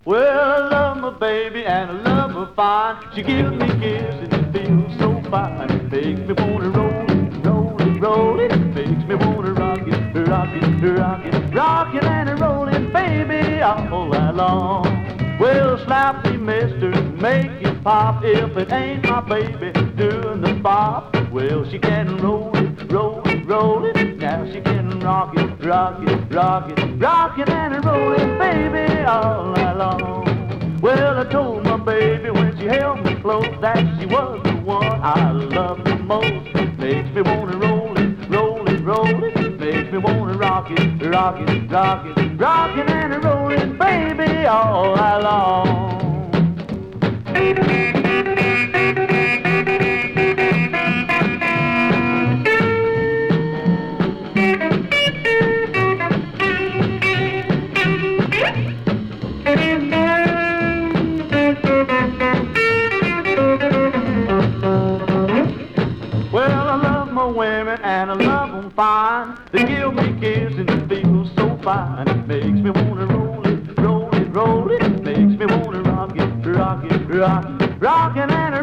Well, I love my baby and I love her fine. She gives me kisses and it feels so fine. It makes me wanna roll it, roll it, roll it. It makes me wanna rock it, rock it, rock it, rock it and roll it, baby, all night long. Well, slap me, mister, make it pop. If it ain't my baby doing the bop, well, she can roll it, roll it, roll it. Now she can rock it, rock it, rock it, rock it and roll it, baby, all night long. Well, I told my baby when she held me close that she was the one I loved the most. Makes me wanna roll it, roll it, roll it. Makes me wanna rock it, rock it, rock it, rock it and roll it, baby, all night long. Well, I love my women and I love them fine. They give me kisses and it feels so fine. It makes me wanna roll it, roll it, roll it. It makes me wanna rock it, rock it, rock it.